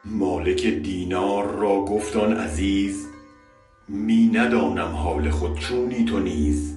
مالک دینار را گفت آن عزیز می ندانم حال خود چونی تو نیز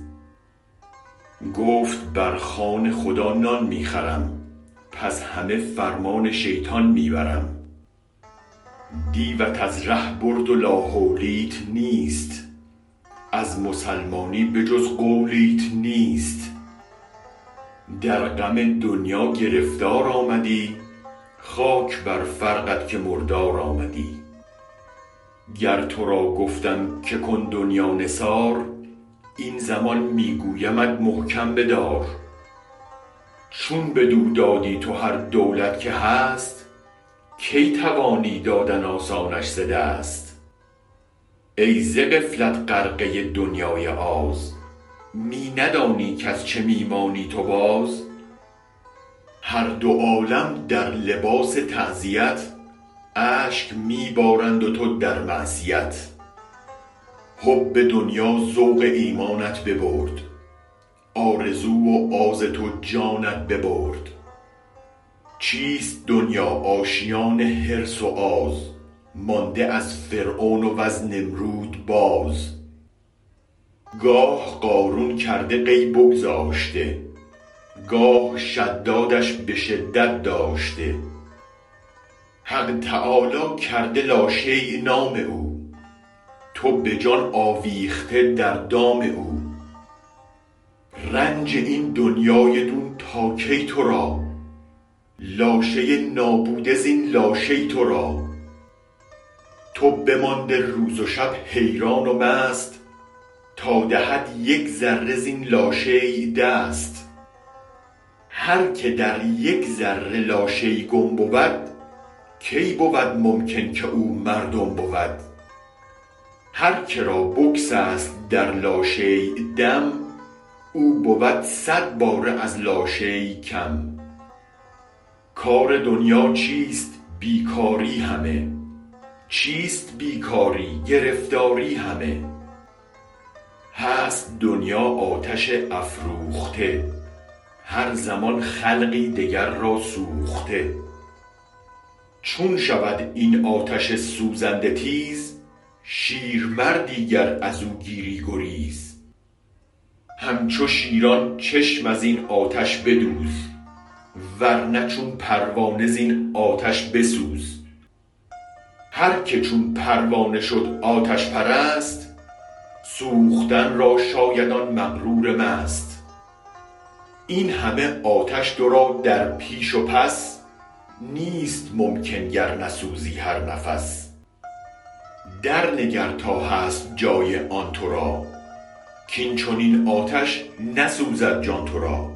گفت بر خوان خدا نان می خورم پس همه فرمان شیطان می برم دیوت از ره برد و لاحولیت نیست از مسلمانی به جز قولیت نیست در غم دنیا گرفتار آمدی خاک بر فرقت که مردار آمدی گر ترا گفتم که کن دنیا نثار این زمان می گویمت محکم بدار چون بدو دادی تو هر دولت که هست کی توانی دادن آسانش ز دست ای ز غفلت غرقه دنیای آز می ندانی کز چه می مانی تو باز هر دو عالم در لباس تعزیت اشک می بارند و تو در معصیت حب دنیا ذوق ایمانت ببرد آرزو و آز تو جانت ببرد چیست دنیا آشیان حرص و آز مانده از فرعون وز نمرود باز گاه قارون کرده قی بگذاشته گاه شدادش به شدت داشته حق تعالی کرده لاشیء نام او تو به جان آویخته در دام او رنج این دنیای دون تا کی ترا لاشه نابوده زین لاشیء ترا تو بمانده روز و شب حیران و مست تا دهد یک ذره زین لاشیء دست هر که در یک ذره لاشیء گم بود کی بود ممکن که او مردم بود هر که را بگسست در لاشیء دم او بود 100 باره از لاشیء کم کار دنیا چیست بیکاری همه چیست بیکاری گرفتاری همه هست دنیا آتش افروخته هر زمان خلقی دگر را سوخته چون شود این آتش سوزنده تیز شیرمردی گر ازو گیری گریز همچو شیران چشم ازین آتش بدوز ورنه چون پروانه زین آتش بسوز هر که چون پروانه شد آتش پرست سوختن را شاید آن مغرور مست این همه آتش ترا در پیش و پس نیست ممکن گر نسوزی هر نفس درنگر تا هست جای آن ترا کین چنین آتش نسوزد جان ترا